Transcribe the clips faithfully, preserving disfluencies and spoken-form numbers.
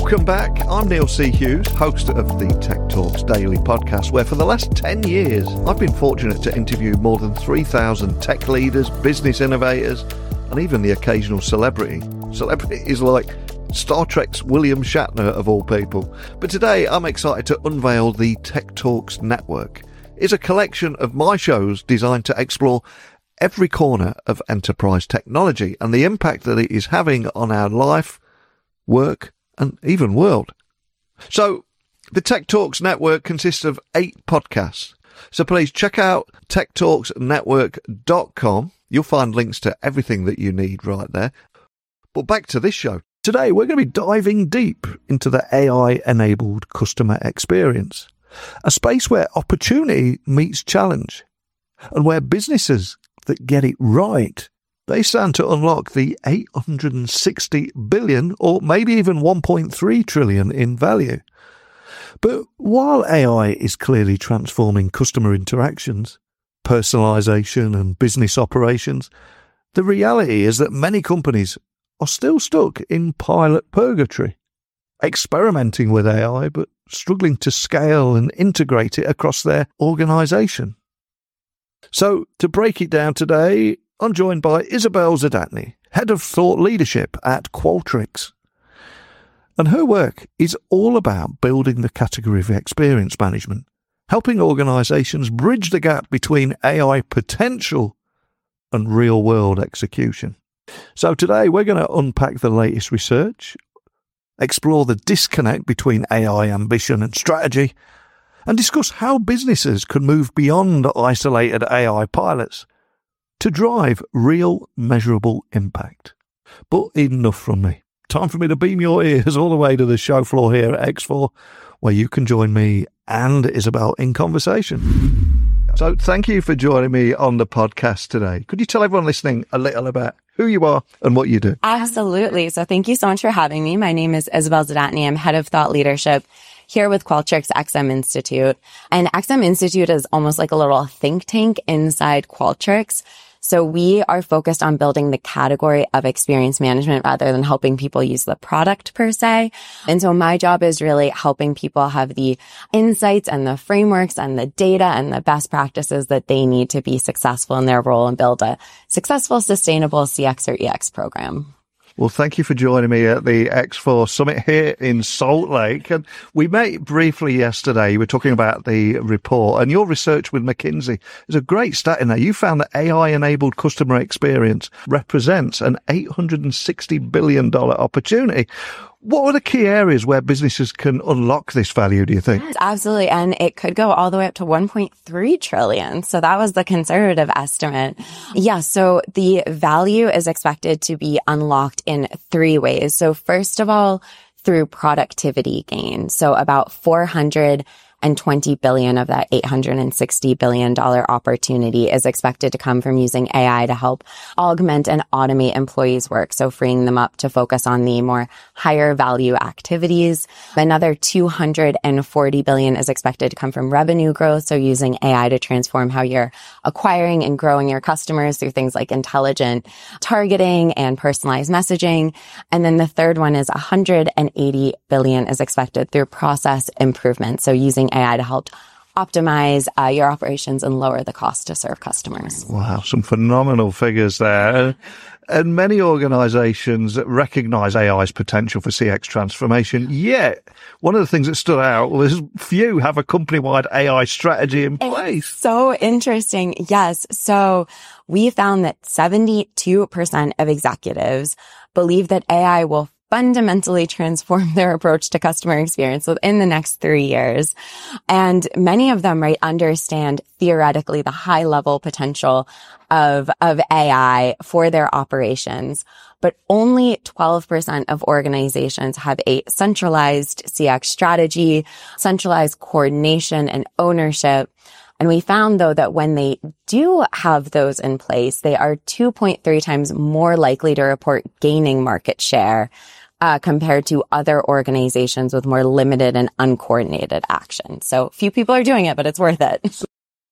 Welcome back. I'm Neil C. Hughes, host of the Tech Talks Daily podcast, where for the last ten years, I've been fortunate to interview more than three thousand tech leaders, business innovators, and even the occasional celebrity. Celebrities like Star Trek's William Shatner, of all people. But today, I'm excited to unveil the Tech Talks Network. It's a collection of my shows designed to explore every corner of enterprise technology and the impact that it is having on our life, work, and even world. So, the Tech Talks Network consists of eight podcasts. So please check out tech talks network dot com. You'll find links to everything that you need right there. But back to this show. Today, we're going to be diving deep into the A I-enabled customer experience, a space where opportunity meets challenge, and where businesses that get it right, they stand to unlock the eight hundred sixty billion or maybe even one point three trillion in value. But while A I is clearly transforming customer interactions, personalization and business operations, the reality is that many companies are still stuck in pilot purgatory, experimenting with A I but struggling to scale and integrate it across their organization. So, to break it down today, I'm joined by Isabel Zadatny, Head of Thought Leadership at Qualtrics. And her work is all about building the category of experience management, helping organizations bridge the gap between A I potential and real-world execution. So today we're going to unpack the latest research, explore the disconnect between A I ambition and strategy, and discuss how businesses can move beyond isolated A I pilots to drive real, measurable impact. But enough from me. Time for me to beam your ears all the way to the show floor here at X four, where you can join me and Isabel in conversation. So thank you for joining me on the podcast today. Could you tell everyone listening a little about who you are and what you do? Absolutely. So thank you so much for having me. My name is Isabel Zadatny. I'm Head of Thought Leadership here with Qualtrics X M Institute. And X M Institute is almost like a little think tank inside Qualtrics. So we are focused on building the category of experience management rather than helping people use the product per se. And so my job is really helping people have the insights and the frameworks and the data and the best practices that they need to be successful in their role and build a successful, sustainable C X or E X program. Well, thank you for joining me at the X four Summit here in Salt Lake. And we met briefly yesterday. We were talking about the report, and your research with McKinsey is a great stat in there. You found that A I-enabled customer experience represents an eight hundred sixty billion dollars opportunity. What are the key areas where businesses can unlock this value, do you think? Yes, absolutely. And it could go all the way up to one point three trillion. So that was the conservative estimate. Yeah. So the value is expected to be unlocked in three ways. So first of all, through productivity gain. So about four hundred twenty billion of that eight hundred sixty billion dollars opportunity is expected to come from using A I to help augment and automate employees' work. So freeing them up to focus on the more higher value activities. Another two hundred forty billion dollars is expected to come from revenue growth. So using A I to transform how you're acquiring and growing your customers through things like intelligent targeting and personalized messaging. And then the third one is one hundred eighty billion dollars is expected through process improvement. So using A I to help optimize uh, your operations and lower the cost to serve customers. Wow, some phenomenal figures there. And many organizations recognize A I's potential for C X transformation. Yet, one of the things that stood out was few have a company-wide A I strategy in place. It's so interesting. Yes. So we found that seventy-two percent of executives believe that A I will fundamentally transform their approach to customer experience within the next three years. And many of them, right, understand theoretically the high level potential of, of A I for their operations. But only twelve percent of organizations have a centralized C X strategy, centralized coordination and ownership. And we found, though, that when they do have those in place, they are two point three times more likely to report gaining market share uh, compared to other organizations with more limited and uncoordinated action. So few people are doing it, but it's worth it.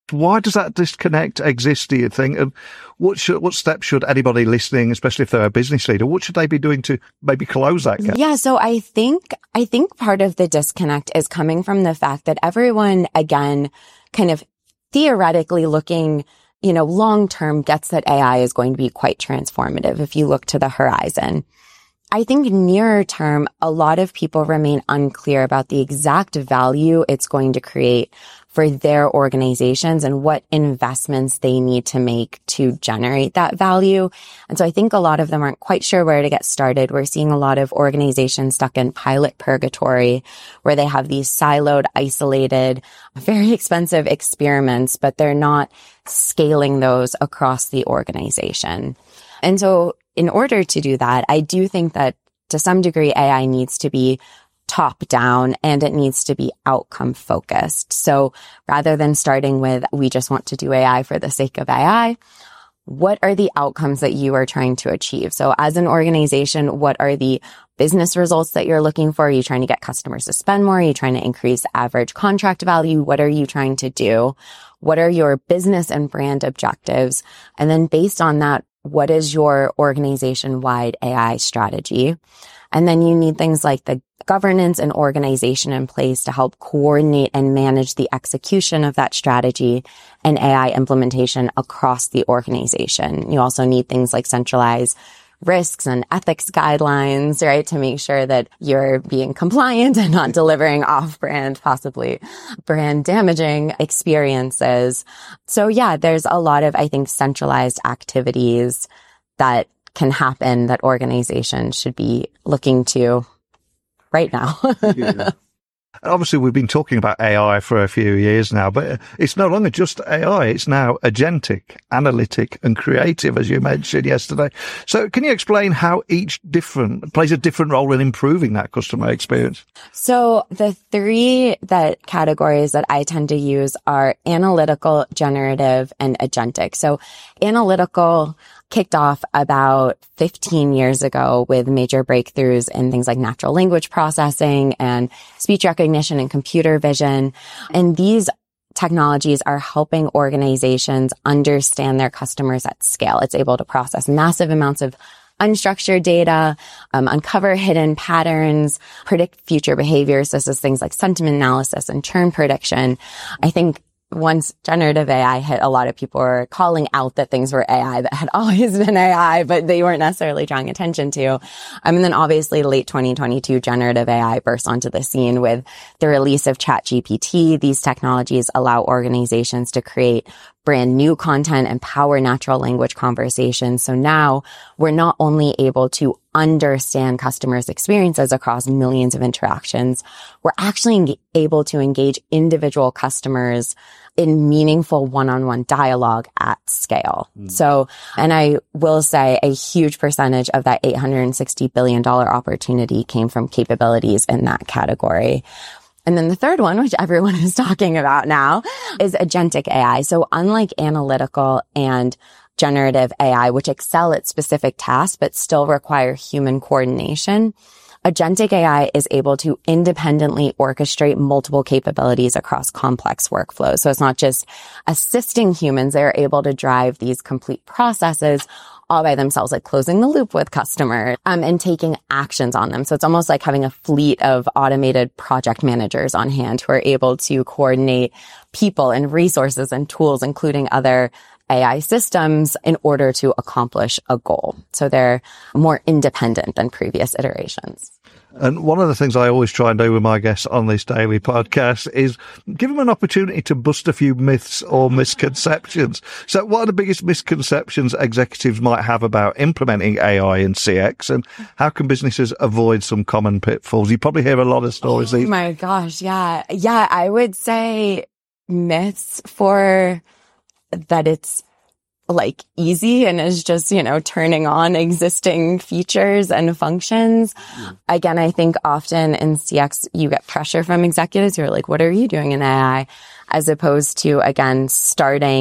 Why does that disconnect exist, do you think? And what should, what steps should anybody listening, especially if they're a business leader, what should they be doing to maybe close that gap? Yeah. So I think, I think part of the disconnect is coming from the fact that everyone, again, kind of theoretically looking, you know, long term gets that A I is going to be quite transformative if you look to the horizon. I think nearer term, a lot of people remain unclear about the exact value it's going to create for their organizations and what investments they need to make to generate that value. And so I think a lot of them aren't quite sure where to get started. We're seeing a lot of organizations stuck in pilot purgatory where they have these siloed, isolated, very expensive experiments, but they're not scaling those across the organization. And so in order to do that, I do think that to some degree, A I needs to be top down and it needs to be outcome focused. So rather than starting with, we just want to do A I for the sake of A I, what are the outcomes that you are trying to achieve? So as an organization, what are the business results that you're looking for? Are you trying to get customers to spend more? Are you trying to increase average contract value? What are you trying to do? What are your business and brand objectives? And then based on that, what is your organization-wide A I strategy? And then you need things like the governance and organization in place to help coordinate and manage the execution of that strategy and A I implementation across the organization. You also need things like centralized risks and ethics guidelines, right, to make sure that you're being compliant and not delivering off-brand, possibly brand damaging experiences. So yeah, there's a lot of, I think, centralized activities that can happen that organizations should be looking to right now. Yeah. Obviously, we've been talking about A I for a few years now, but it's no longer just A I. It's now agentic, analytic, and creative, as you mentioned yesterday. So can you explain how each different plays a different role in improving that customer experience? So the three that categories that I tend to use are analytical, generative, and agentic. So analytical kicked off about fifteen years ago with major breakthroughs in things like natural language processing and speech recognition and computer vision. And these technologies are helping organizations understand their customers at scale. It's able to process massive amounts of unstructured data, um, uncover hidden patterns, predict future behaviors. This is things like sentiment analysis and churn prediction. I think once generative A I hit, a lot of people were calling out that things were A I that had always been A I, but they weren't necessarily drawing attention to. Um, and then obviously late twenty twenty-two, generative A I burst onto the scene with the release of ChatGPT. These technologies allow organizations to create brand new content and power natural language conversations. So now we're not only able to understand customers' experiences across millions of interactions, we're actually able to engage individual customers in meaningful one-on-one dialogue at scale. Mm. So, and I will say a huge percentage of that eight hundred sixty billion dollars opportunity came from capabilities in that category. And then the third one, which everyone is talking about now, is agentic A I. So unlike analytical and generative A I, which excel at specific tasks but still require human coordination, agentic A I is able to independently orchestrate multiple capabilities across complex workflows. So it's not just assisting humans. They're able to drive these complete processes all by themselves, like closing the loop with customers, um, and taking actions on them. So it's almost like having a fleet of automated project managers on hand who are able to coordinate people and resources and tools, including other A I systems, in order to accomplish a goal. So they're more independent than previous iterations. And one of the things I always try and do with my guests on this daily podcast is give them an opportunity to bust a few myths or misconceptions. So what are the biggest misconceptions executives might have about implementing A I in C X, and how can businesses avoid some common pitfalls? You probably hear a lot of stories. Oh these. my gosh. Yeah. Yeah. I would say myths for that it's like easy and is just, you know, turning on existing features and functions. Mm. Again, I think often in C X, you get pressure from executives who are like, what are you doing in A I? As opposed to, again, starting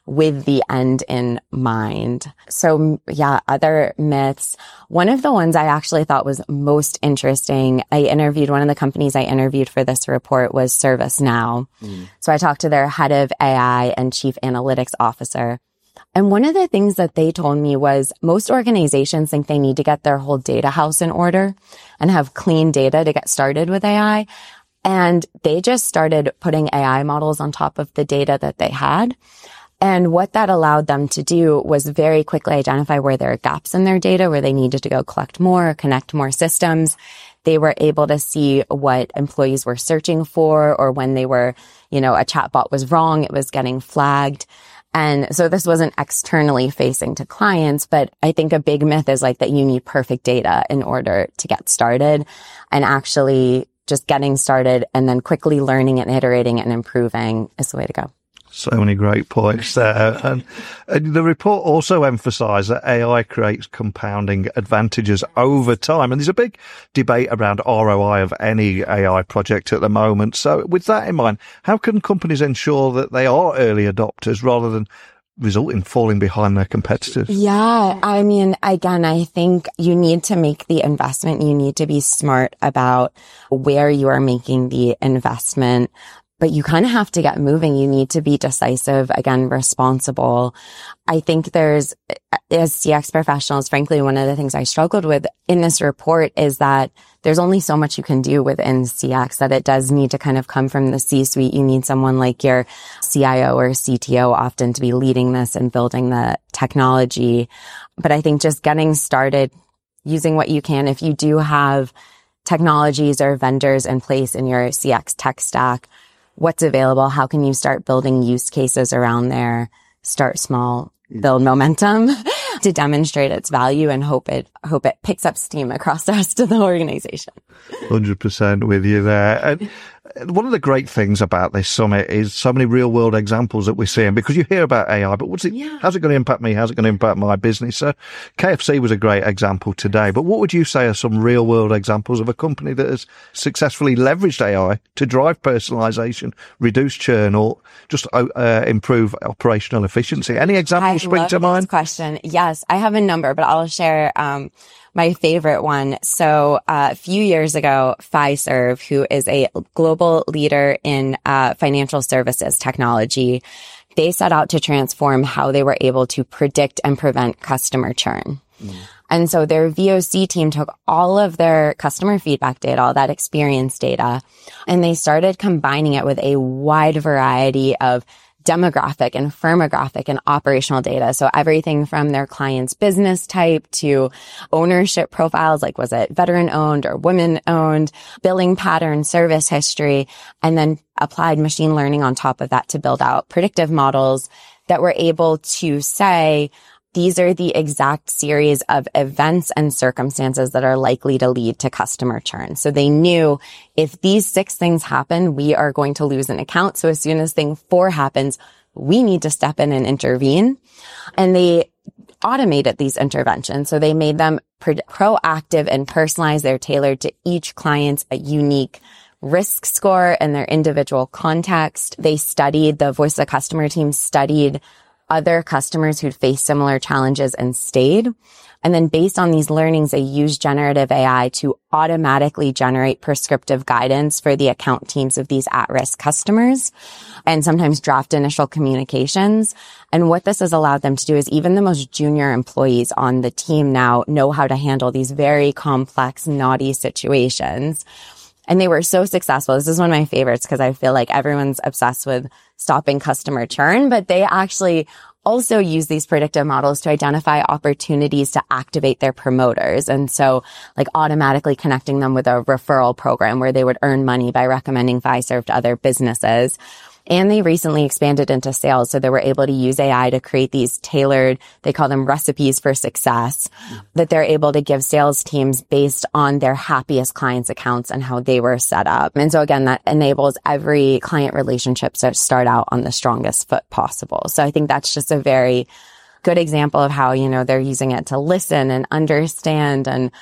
with the end in mind. So yeah, other myths. One of the ones I actually thought was most interesting, I interviewed, one of the companies I interviewed for this report was ServiceNow. Mm. So I talked to their head of A I and chief analytics officer. And one of the things that they told me was most organizations think they need to get their whole data house in order and have clean data to get started with A I. And they just started putting A I models on top of the data that they had. And what that allowed them to do was very quickly identify where there are gaps in their data, where they needed to go collect more, connect more systems. They were able to see what employees were searching for, or when they were, you know, a chatbot was wrong, it was getting flagged. And so this wasn't externally facing to clients, but I think a big myth is like that you need perfect data in order to get started, and actually just getting started and then quickly learning and iterating and improving is the way to go. So many great points there. And, and the report also emphasised that A I creates compounding advantages over time. And there's a big debate around R O I of any A I project at the moment. So with that in mind, how can companies ensure that they are early adopters rather than result in falling behind their competitors? Yeah. I mean, again, I think you need to make the investment. You need to be smart about where you are making the investment. But you kind of have to get moving. You need to be decisive, again, responsible. I think there's, as C X professionals, frankly, one of the things I struggled with in this report is that there's only so much you can do within C X, that it does need to kind of come from the C-suite. You need someone like your C I O or C T O often to be leading this and building the technology. But I think just getting started, using what you can, if you do have technologies or vendors in place in your C X tech stack, what's available? How can you start building use cases around there? Start small, build momentum to demonstrate its value, and hope it, hope it picks up steam across the rest of the organization. one hundred percent with you there. And one of the great things about this summit is so many real world examples that we're seeing, because you hear about A I, but what's it, yeah. how's it going to impact me? How's it going to impact my business? So K F C was a great example today, but what would you say are some real world examples of a company that has successfully leveraged A I to drive personalization, reduce churn, or just uh, improve operational efficiency? Any examples I spring love to mind? This question. Yes, I have a number, but I'll share, um, my favorite one. So uh, a few years ago, Fiserv, who is a global leader in uh, financial services technology, they set out to transform how they were able to predict and prevent customer churn. Mm. And so their V O C team took all of their customer feedback data, all that experience data, and they started combining it with a wide variety of demographic and firmographic and operational data. So everything from their client's business type to ownership profiles, like was it veteran owned or women owned, billing pattern, service history, and then applied machine learning on top of that to build out predictive models that were able to say, these are the exact series of events and circumstances that are likely to lead to customer churn. So they knew if these six things happen, we are going to lose an account. So as soon as thing four happens, we need to step in and intervene. And they automated these interventions. So they made them pro- proactive and personalized. They're tailored to each client's a unique risk score and their individual context. They studied, the voice of the customer team studied other customers who'd faced similar challenges and stayed. And then based on these learnings, they used generative A I to automatically generate prescriptive guidance for the account teams of these at-risk customers, and sometimes draft initial communications. And what this has allowed them to do is even the most junior employees on the team now know how to handle these very complex, naughty situations. And they were so successful. This is one of my favorites because I feel like everyone's obsessed with stopping customer churn, but they actually also use these predictive models to identify opportunities to activate their promoters. And so like automatically connecting them with a referral program where they would earn money by recommending Fiserv to other businesses. And they recently expanded into sales. So they were able to use A I to create these tailored, they call them recipes for success, that they're able to give sales teams based on their happiest clients' accounts and how they were set up. And so again, that enables every client relationship to start out on the strongest foot possible. So I think that's just a very good example of how, you know, they're using it to listen and understand and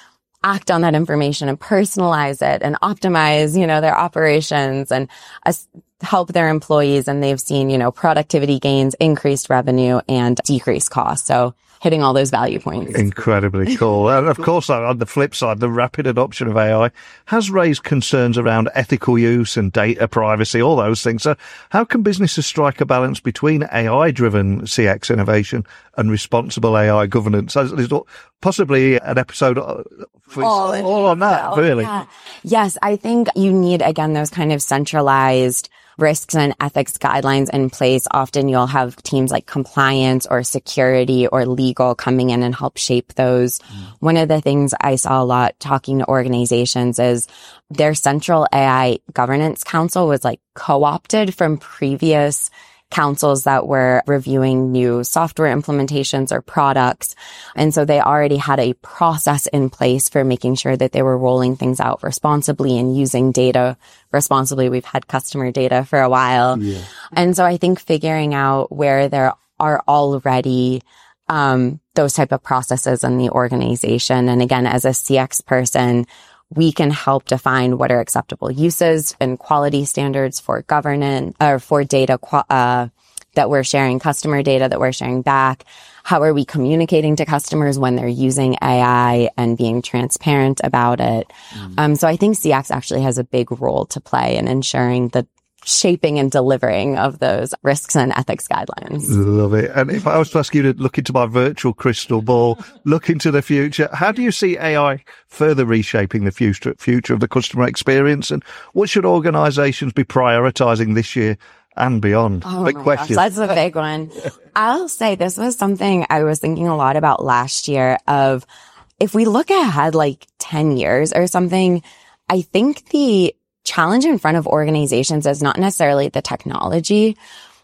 act on that information and personalize it and optimize, you know, their operations and uh, help their employees. And they've seen, you know, productivity gains, increased revenue, and decreased costs. So hitting all those value points. Incredibly cool. And of course, on the flip side, the rapid adoption of A I has raised concerns around ethical use and data privacy, all those things. So how can businesses strike a balance between A I-driven C X innovation and responsible A I governance? There's possibly an episode for all, all on that, really. Yeah. Yes, I think you need, again, those kind of centralized risks and ethics guidelines in place. Often you'll have teams like compliance or security or legal coming in and help shape those. Mm. One of the things I saw a lot talking to organizations is their central A I governance council was like co-opted from previous councils that were reviewing new software implementations or products. And so they already had a process in place for making sure that they were rolling things out responsibly and using data responsibly. We've had customer data for a while. Yeah. And so I think figuring out where there are already um, those type of processes in the organization. And again, as a C X person, we can help define what are acceptable uses and quality standards for governance or for data uh, that we're sharing, customer data that we're sharing back. How are we communicating to customers when they're using A I and being transparent about it? Mm. Um, so I think C X actually has a big role to play in ensuring the shaping and delivering of those risks and ethics guidelines. Love it. And if I was to ask you to look into my virtual crystal ball, look into the future, how do you see A I further reshaping the future, future of the customer experience? And what should organizations be prioritizing this year and beyond? Oh big my question. Gosh, that's a big one. I'll say this was something I was thinking a lot about last year of if we look ahead like ten years or something, I think the challenge in front of organizations is not necessarily the technology.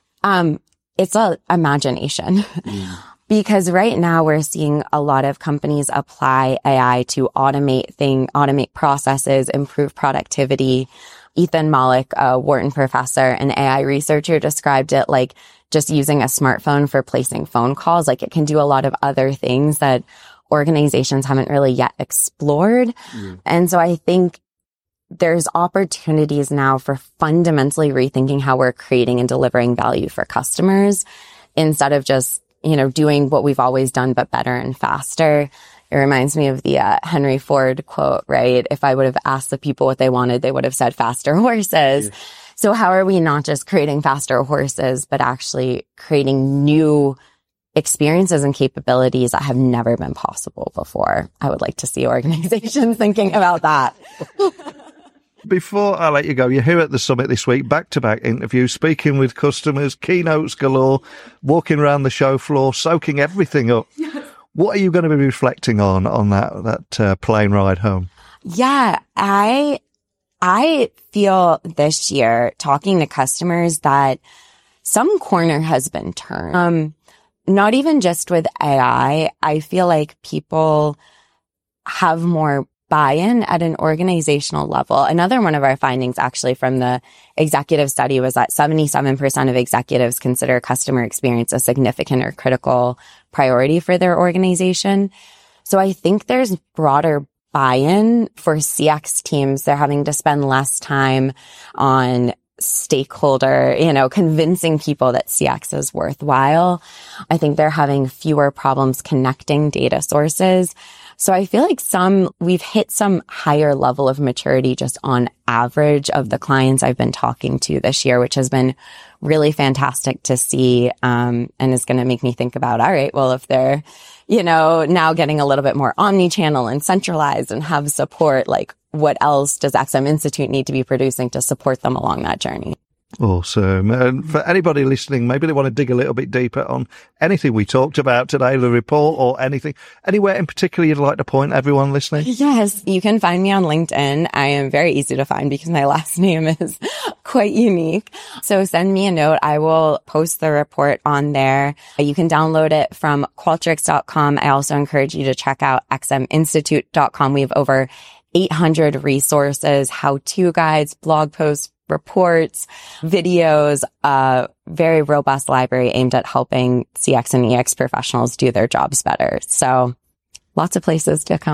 Um, it's a imagination. Mm. Because right now we're seeing a lot of companies apply A I to automate thing, automate processes, improve productivity. Ethan Malik, a Wharton professor and A I researcher, described it like just using a smartphone for placing phone calls. Like it can do a lot of other things that organizations haven't really yet explored. Mm. And so I think there's opportunities now for fundamentally rethinking how we're creating and delivering value for customers instead of just, you know, doing what we've always done, but better and faster. It reminds me of the uh, Henry Ford quote, right? If I would have asked the people what they wanted, they would have said faster horses. Yeah. So how are we not just creating faster horses, but actually creating new experiences and capabilities that have never been possible before? I would like to see organizations thinking about that. Before I let you go, you're here at the summit this week, back-to-back interviews, speaking with customers, keynotes galore, walking around the show floor, soaking everything up. Yes. What are you going to be reflecting on on that that uh, plane ride home? Yeah, I I feel this year talking to customers that some corner has been turned. Um, not even just with A I. I feel like people have more buy-in at an organizational level. Another one of our findings actually from the executive study was that seventy-seven percent of executives consider customer experience a significant or critical priority for their organization. So I think there's broader buy-in for C X teams. They're having to spend less time on stakeholder, you know, convincing people that C X is worthwhile. I think they're having fewer problems connecting data sources. So I feel like some, we've hit some higher level of maturity just on average of the clients I've been talking to this year, which has been really fantastic to see, um, and is going to make me think about, all right, well, if they're, you know, now getting a little bit more omni-channel and centralized and have support, like what else does X M Institute need to be producing to support them along that journey? Awesome. And for anybody listening, maybe they want to dig a little bit deeper on anything we talked about today, the report or anything, anywhere in particular you'd like to point everyone listening? Yes, you can find me on LinkedIn. I am very easy to find because my last name is quite unique. So send me a note. I will post the report on there. You can download it from Qualtrics dot com. I also encourage you to check out X M Institute dot com. We have over eight hundred resources, how-to guides, blog posts, reports, videos, a very robust library aimed at helping C X and E X professionals do their jobs better. So lots of places to come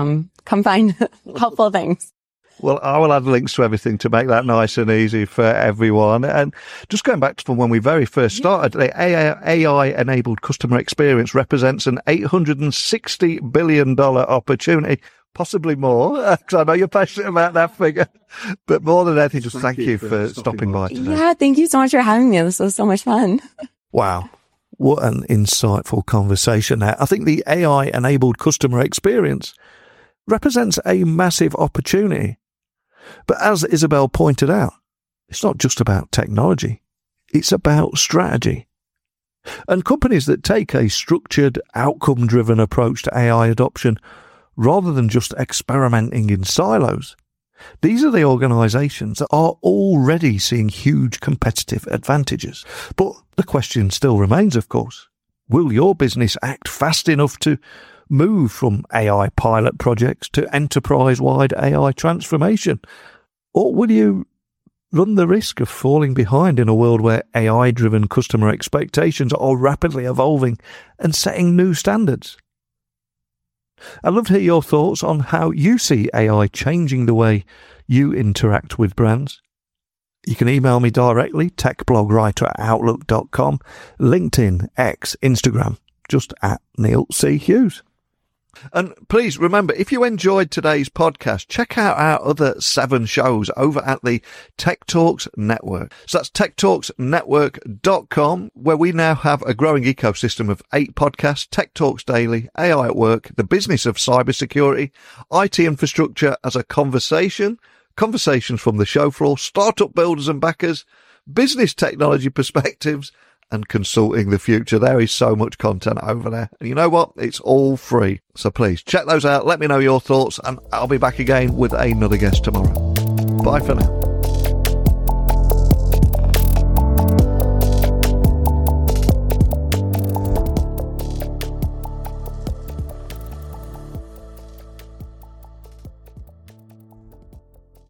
come find helpful things. Well, I will add links to everything to make that nice and easy for everyone. And just going back to when we very first started, the A I-enabled customer experience represents an eight hundred sixty billion dollars opportunity, possibly more, because I know you're passionate about that figure. But more than anything, just thank, thank you for, for stopping, stopping by today. Yeah, thank you so much for having me. This was so much fun. Wow. What an insightful conversation there. I think the A I-enabled customer experience represents a massive opportunity. But as Isabel pointed out, it's not just about technology. It's about strategy. And companies that take a structured, outcome-driven approach to A I adoption, rather than just experimenting in silos, these are the organisations that are already seeing huge competitive advantages. But the question still remains, of course, will your business act fast enough to move from A I pilot projects to enterprise-wide A I transformation? Or will you run the risk of falling behind in a world where A I-driven customer expectations are rapidly evolving and setting new standards? I'd love to hear your thoughts on how you see A I changing the way you interact with brands. You can email me directly, techblogwriter at outlook dot com, LinkedIn, X, Instagram, just at Neil C. Hughes. And please remember, if you enjoyed today's podcast, check out our other seven shows over at the Tech Talks Network. So that's tech talks network dot com, where we now have a growing ecosystem of eight podcasts: Tech Talks Daily, A I at Work, The Business of Cybersecurity, I T Infrastructure as a Conversation, Conversations from the Show Floor, Startup Builders and Backers, Business Technology Perspectives, and Consulting the Future. There is so much content over there. And you know what? It's all free. So please check those out. Let me know your thoughts, and I'll be back again with another guest tomorrow. Bye for now.